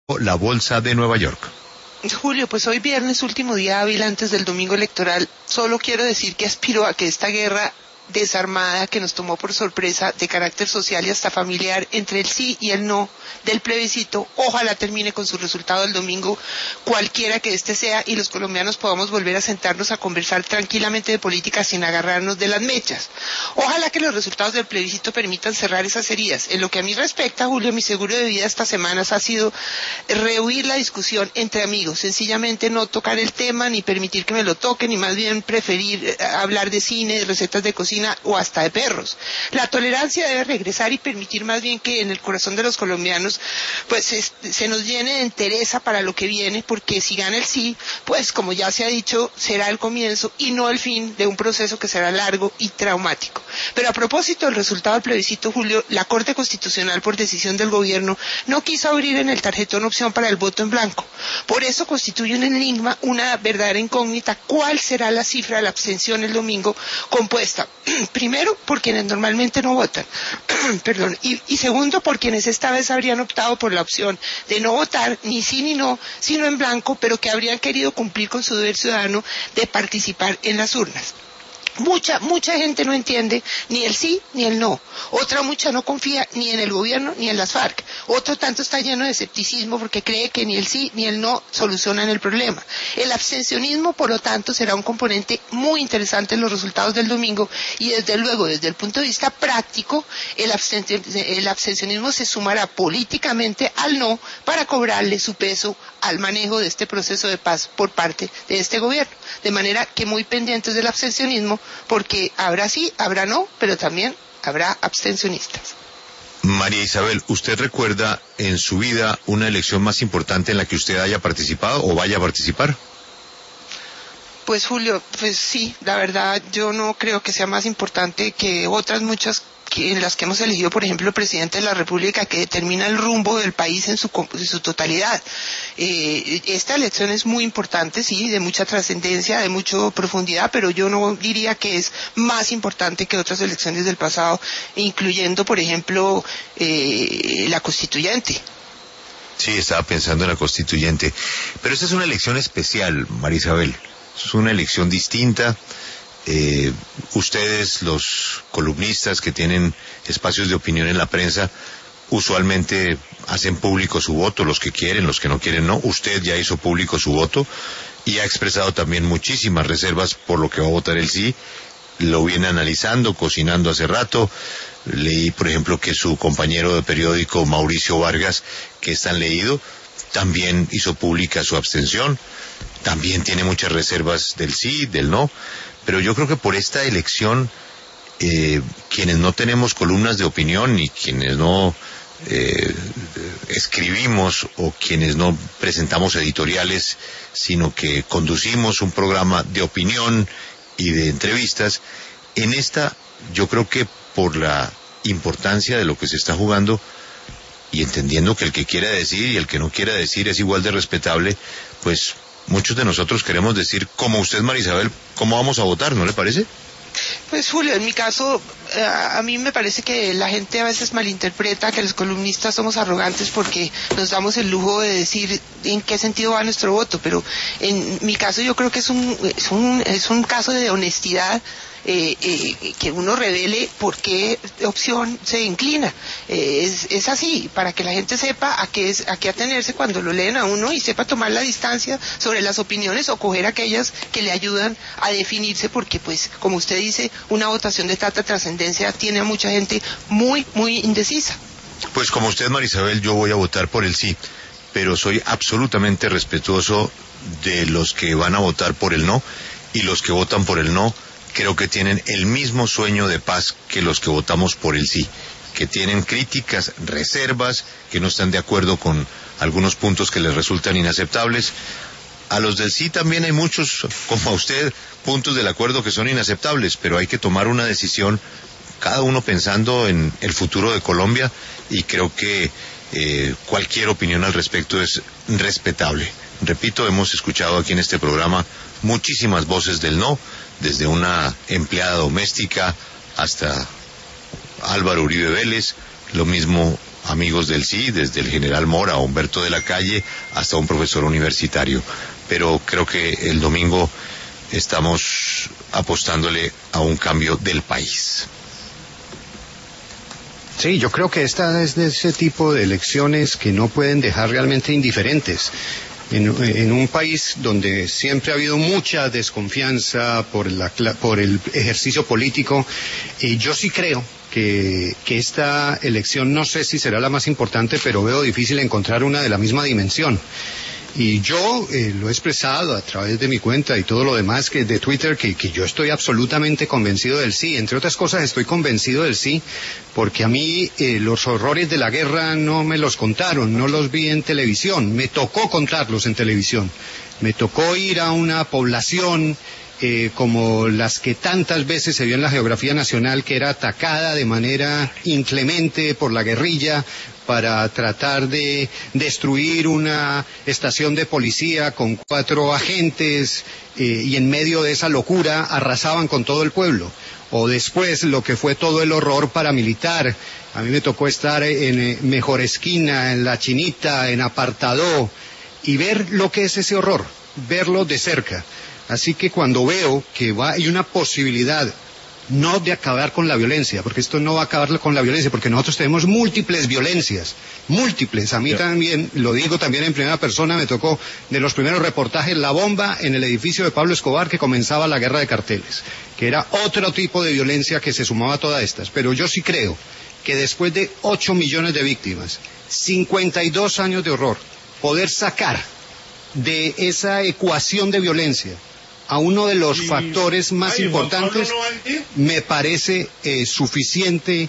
la Bolsa de Nueva York. Julio, pues hoy viernes, último día hábil antes del domingo electoral, solo quiero decir que aspiro a que esta guerra desarmada que nos tomó por sorpresa, de carácter social y hasta familiar, entre el sí y el no del plebiscito, ojalá termine con su resultado el domingo, cualquiera que este sea, y los colombianos podamos volver a sentarnos a conversar tranquilamente de política sin agarrarnos de las mechas. Ojalá que los resultados del plebiscito permitan cerrar esas heridas. En lo que a mí respecta, Julio, mi seguro de vida estas semanas ha sido rehuir la discusión entre amigos, sencillamente no tocar el tema, ni permitir que me lo toquen, ni más bien preferir hablar de cine, de recetas de cocina, o hasta de perros. La tolerancia debe regresar y permitir más bien que en el corazón de los colombianos pues se nos llene de entereza para lo que viene, porque si gana el sí, pues como ya se ha dicho, será el comienzo y no el fin de un proceso que será largo y traumático. Pero a propósito del resultado del plebiscito, Julio, la Corte Constitucional, por decisión del gobierno, no quiso abrir en el tarjetón opción para el voto en blanco. Por eso constituye un enigma, una verdadera incógnita, cuál será la cifra de la abstención el domingo, compuesta primero por quienes normalmente no votan, perdón, y segundo por quienes esta vez habrían optado por la opción de no votar ni sí ni no, sino en blanco, pero que habrían querido cumplir con su deber ciudadano de participar en las urnas. Mucha gente no entiende ni el sí ni el no. Otra mucha no confía ni en el gobierno ni en las FARC. Otro tanto está lleno de escepticismo porque cree que ni el sí ni el no solucionan el problema. El abstencionismo, por lo tanto, será un componente muy interesante en los resultados del domingo y desde luego, desde el punto de vista práctico, el abstencionismo se sumará políticamente al no para cobrarle su peso al manejo de este proceso de paz por parte de este gobierno. De manera que muy pendientes del abstencionismo, porque habrá sí, habrá no, pero también habrá abstencionistas. María Isabel, ¿usted recuerda en su vida una elección más importante en la que usted haya participado o vaya a participar? Pues Julio, pues sí, la verdad yo no creo que sea más importante que otras muchas en las que hemos elegido, por ejemplo, el presidente de la República, que determina el rumbo del país en su totalidad. Esta elección es muy importante, sí, de mucha trascendencia, de mucha profundidad, pero yo no diría que es más importante que otras elecciones del pasado, incluyendo, por ejemplo, la constituyente. Sí, estaba pensando en la constituyente. Pero esta es una elección especial, María Isabel. Es una elección distinta. Ustedes, los columnistas que tienen espacios de opinión en la prensa, usualmente hacen público su voto, los que quieren, los que no quieren no. Usted ya hizo público su voto y ha expresado también muchísimas reservas por lo que va a votar el sí. Lo viene analizando, cocinando hace rato. Leí, por ejemplo, que su compañero de periódico, Mauricio Vargas, que es tan leído, también hizo pública su abstención. También tiene muchas reservas del sí, del no. Pero yo creo que por esta elección, quienes no tenemos columnas de opinión y quienes no escribimos o quienes no presentamos editoriales, sino que conducimos un programa de opinión y de entrevistas, en esta yo creo que por la importancia de lo que se está jugando y entendiendo que el que quiera decir y el que no quiera decir es igual de respetable, pues muchos de nosotros queremos decir, como usted, María Isabel, cómo vamos a votar, ¿no le parece? Pues Julio, en mi caso, a mí me parece que la gente a veces malinterpreta que los columnistas somos arrogantes porque nos damos el lujo de decir en qué sentido va nuestro voto, pero en mi caso yo creo que es un caso de honestidad, que uno revele por qué opción se inclina. Es así, para que la gente sepa a qué atenerse cuando lo leen a uno y sepa tomar la distancia sobre las opiniones o coger aquellas que le ayudan a definirse, porque pues, como usted dice, una votación de tanta trascendencia tiene a mucha gente muy, muy indecisa. Pues como usted, María Isabel, yo voy a votar por el sí, pero soy absolutamente respetuoso de los que van a votar por el no, y los que votan por el no creo que tienen el mismo sueño de paz que los que votamos por el sí, que tienen críticas, reservas, que no están de acuerdo con algunos puntos que les resultan inaceptables. A los del sí también hay muchos, como a usted, puntos del acuerdo que son inaceptables, pero hay que tomar una decisión, cada uno pensando en el futuro de Colombia, y creo que cualquier opinión al respecto es respetable. Repito, hemos escuchado aquí en este programa muchísimas voces del no, desde una empleada doméstica hasta Álvaro Uribe Vélez, lo mismo amigos del sí, desde el general Mora, Humberto de la Calle, hasta un profesor universitario. Pero creo que el domingo estamos apostándole a un cambio del país. Sí, yo creo que esta es de ese tipo de elecciones que no pueden dejar realmente indiferentes. En un país donde siempre ha habido mucha desconfianza por el ejercicio político, yo sí creo que esta elección, no sé si será la más importante, pero veo difícil encontrar una de la misma dimensión. Y yo lo he expresado a través de mi cuenta y todo lo demás de Twitter, que yo estoy absolutamente convencido del sí. Entre otras cosas, estoy convencido del sí porque a mí los horrores de la guerra no me los contaron, no los vi en televisión. Me tocó contarlos en televisión. Me tocó ir a una población como las que tantas veces se vio en la geografía nacional, que era atacada de manera inclemente por la guerrilla para tratar de destruir una estación de policía con 4 agentes, y en medio de esa locura arrasaban con todo el pueblo. O después lo que fue todo el horror paramilitar. A mí me tocó estar en Mejor Esquina, en La Chinita, en Apartadó, y ver lo que es ese horror, verlo de cerca. Así que cuando veo que hay una posibilidad no de acabar con la violencia, porque esto no va a acabar con la violencia, porque nosotros tenemos múltiples violencias, múltiples. A mí también, lo digo también en primera persona, me tocó de los primeros reportajes la bomba en el edificio de Pablo Escobar, que comenzaba la guerra de carteles, que era otro tipo de violencia que se sumaba a todas estas. Pero yo sí creo que después de 8 millones de víctimas, 52 años de horror, poder sacar de esa ecuación de violencia a uno de los factores más importantes, me parece suficiente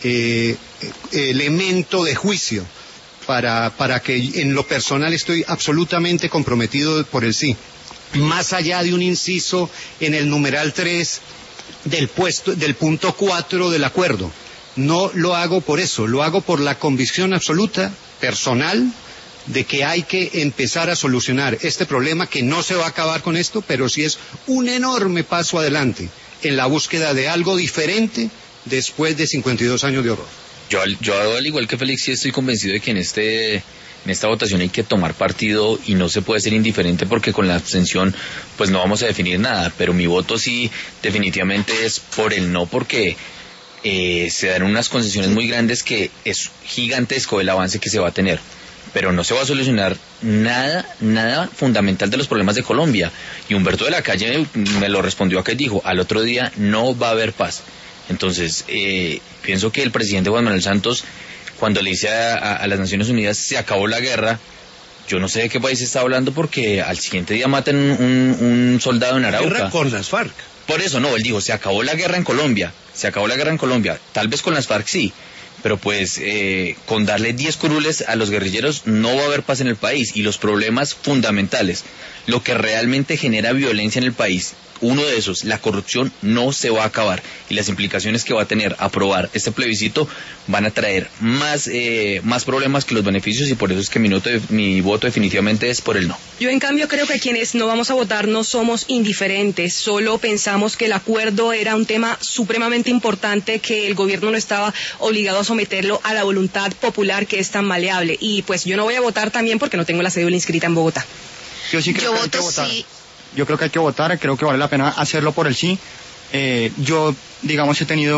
elemento de juicio para que en lo personal estoy absolutamente comprometido por el sí. Más allá de un inciso en el numeral 3 del punto 4 del acuerdo. No lo hago por eso, lo hago por la convicción absoluta, personal, de que hay que empezar a solucionar este problema, que no se va a acabar con esto, pero sí es un enorme paso adelante en la búsqueda de algo diferente después de 52 años de horror. Yo al igual que Félix, sí estoy convencido de que en esta votación hay que tomar partido y no se puede ser indiferente, porque con la abstención pues no vamos a definir nada, pero mi voto sí definitivamente es por el no, porque se dan unas concesiones muy grandes que es gigantesco el avance que se va a tener. Pero no se va a solucionar nada fundamental de los problemas de Colombia. Y Humberto de la Calle me lo respondió acá y dijo, al otro día no va a haber paz. Entonces, pienso que el presidente Juan Manuel Santos, cuando le dice a las Naciones Unidas, se acabó la guerra, yo no sé de qué país está hablando, porque al siguiente día matan un soldado en Arauca. Guerra con las FARC. Por eso, no, él dijo, se acabó la guerra en Colombia, tal vez con las FARC sí. Pero pues con darle 10 curules a los guerrilleros no va a haber paz en el país. Y los problemas fundamentales, lo que realmente genera violencia en el país, uno de esos, la corrupción, no se va a acabar. Y las implicaciones que va a tener aprobar este plebiscito van a traer más problemas que los beneficios, y por eso es que mi voto definitivamente es por el no. Yo en cambio creo que quienes no vamos a votar no somos indiferentes, solo pensamos que el acuerdo era un tema supremamente importante, que el gobierno no estaba obligado a someterlo a la voluntad popular, que es tan maleable. Y pues yo no voy a votar también porque no tengo la cédula inscrita en Bogotá. Yo sí creo que hay que votar. Sí. Yo creo que hay que votar, creo que vale la pena hacerlo por el sí. Yo, digamos,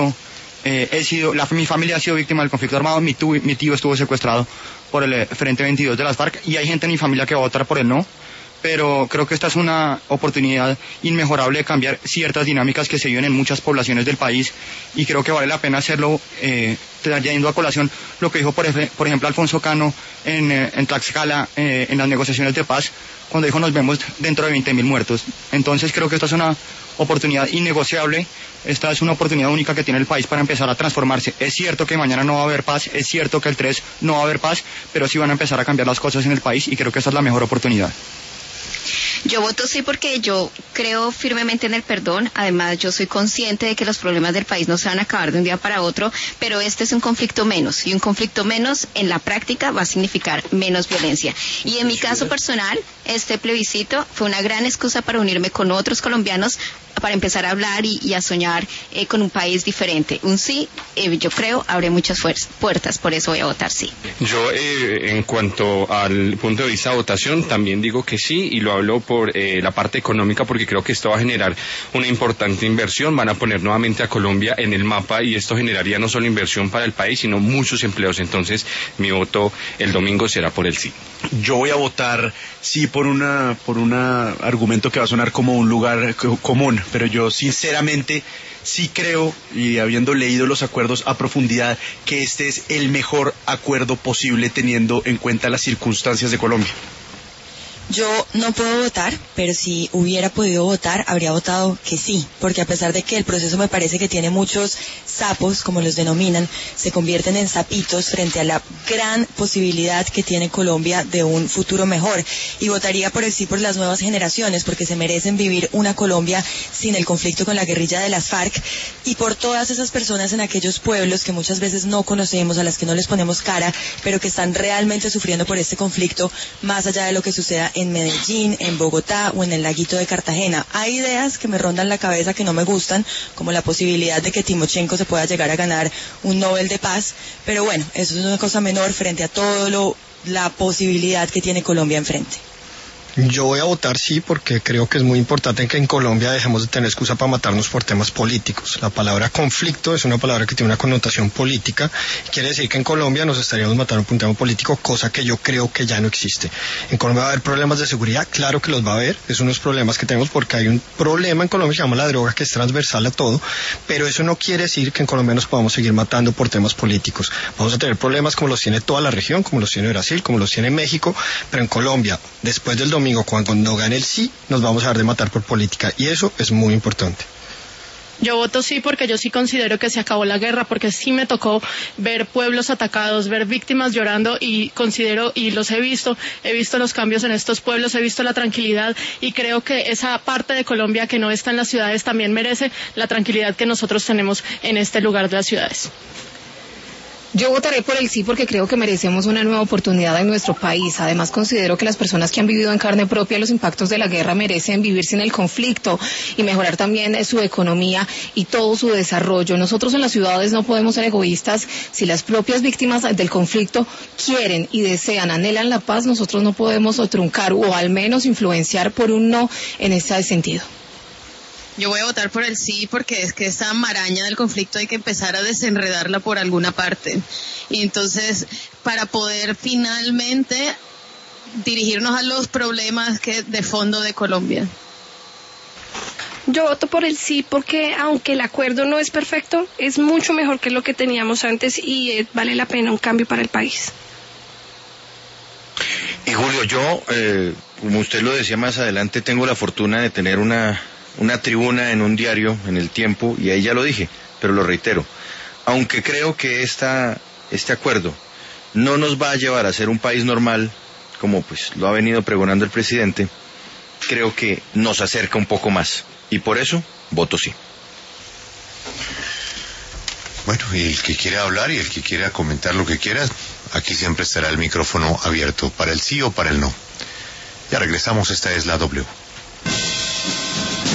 mi familia ha sido víctima del conflicto armado, mi tío estuvo secuestrado por el Frente 22 de las FARC, y hay gente en mi familia que va a votar por el no, pero creo que esta es una oportunidad inmejorable de cambiar ciertas dinámicas que se viven en muchas poblaciones del país, y creo que vale la pena hacerlo, trayendo a colación lo que dijo, por ejemplo, Alfonso Cano en Tlaxcala, en las negociaciones de paz, cuando dijo nos vemos dentro de 20.000 muertos. Entonces creo que esta es una oportunidad innegociable, esta es una oportunidad única que tiene el país para empezar a transformarse. Es cierto que mañana no va a haber paz, es cierto que el 3 no va a haber paz, pero sí van a empezar a cambiar las cosas en el país, y creo que esta es la mejor oportunidad. Yo voto sí porque yo creo firmemente en el perdón. Además, yo soy consciente de que los problemas del país no se van a acabar de un día para otro, pero este es un conflicto menos, y un conflicto menos en la práctica va a significar menos violencia. Y en mi caso personal, este plebiscito fue una gran excusa para unirme con otros colombianos para empezar a hablar y a soñar con un país diferente. Un sí, yo creo, abre muchas puertas, por eso voy a votar sí. Yo, en cuanto al punto de vista de votación, también digo que sí, y lo hablo por la parte económica, porque creo que esto va a generar una importante inversión, van a poner nuevamente a Colombia en el mapa, y esto generaría no solo inversión para el país, sino muchos empleos. Entonces, mi voto el domingo será por el sí. Yo voy a votar sí por un argumento que va a sonar como un lugar común, pero yo sinceramente sí creo, y habiendo leído los acuerdos a profundidad, que este es el mejor acuerdo posible teniendo en cuenta las circunstancias de Colombia. Yo no puedo votar, pero si hubiera podido votar, habría votado que sí, porque a pesar de que el proceso me parece que tiene muchos sapos, como los denominan, se convierten en sapitos frente a la gran posibilidad que tiene Colombia de un futuro mejor. Y votaría por el sí por las nuevas generaciones, porque se merecen vivir una Colombia sin el conflicto con la guerrilla de las FARC, y por todas esas personas en aquellos pueblos que muchas veces no conocemos, a las que no les ponemos cara, pero que están realmente sufriendo por este conflicto, más allá de lo que suceda en Medellín, en Bogotá o en el laguito de Cartagena. Hay ideas que me rondan la cabeza que no me gustan, como la posibilidad de que Timochenko se pueda llegar a ganar un Nobel de Paz, pero bueno, eso es una cosa menor frente a todo la posibilidad que tiene Colombia enfrente. Yo voy a votar sí porque creo que es muy importante que en Colombia dejemos de tener excusa para matarnos por temas políticos. La palabra conflicto es una palabra que tiene una connotación política. Quiere decir que en Colombia nos estaríamos matando por un tema político, cosa que yo creo que ya no existe. En Colombia va a haber problemas de seguridad, claro que los va a haber. Es unos problemas que tenemos porque hay un problema en Colombia que se llama la droga, que es transversal a todo, pero eso no quiere decir que en Colombia nos podamos seguir matando por temas políticos. Vamos a tener problemas como los tiene toda la región, como los tiene Brasil, como los tiene México, pero en Colombia, después del domingo, cuando gane el sí, nos vamos a dejar de matar por política, y eso es muy importante. Yo voto sí porque yo sí considero que se acabó la guerra, porque sí me tocó ver pueblos atacados, ver víctimas llorando, y considero, y los he visto los cambios en estos pueblos, he visto la tranquilidad, y creo que esa parte de Colombia que no está en las ciudades también merece la tranquilidad que nosotros tenemos en este lugar de las ciudades. Yo votaré por el sí porque creo que merecemos una nueva oportunidad en nuestro país. Además, considero que las personas que han vivido en carne propia los impactos de la guerra merecen vivir sin el conflicto y mejorar también su economía y todo su desarrollo. Nosotros en las ciudades no podemos ser egoístas. Si las propias víctimas del conflicto quieren y desean, anhelan la paz, nosotros no podemos truncar o al menos influenciar por un no en este sentido. Yo voy a votar por el sí porque es que esta maraña del conflicto hay que empezar a desenredarla por alguna parte. Y entonces, para poder finalmente dirigirnos a los problemas de fondo de Colombia. Yo voto por el sí porque aunque el acuerdo no es perfecto, es mucho mejor que lo que teníamos antes y vale la pena un cambio para el país. Y Julio, yo, como usted lo decía más adelante, tengo la fortuna de tener una tribuna en un diario, en El Tiempo, y ahí ya lo dije, pero lo reitero. Aunque creo que este acuerdo no nos va a llevar a ser un país normal, como pues lo ha venido pregonando el presidente, creo que nos acerca un poco más. Y por eso, voto sí. Bueno, y el que quiera hablar y el que quiera comentar lo que quiera, aquí siempre estará el micrófono abierto para el sí o para el no. Ya regresamos, esta es la W.